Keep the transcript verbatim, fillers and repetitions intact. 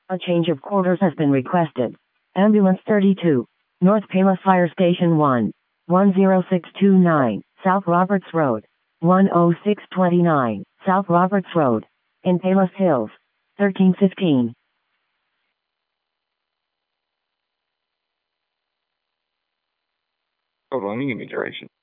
A change of quarters has been requested. Ambulance thirty-two. North Palos Fire Station one. one zero six two nine, South Roberts Road. one oh six two nine, South Roberts Road. In Palos Hills. thirteen fifteen. Hold on, let me give me duration.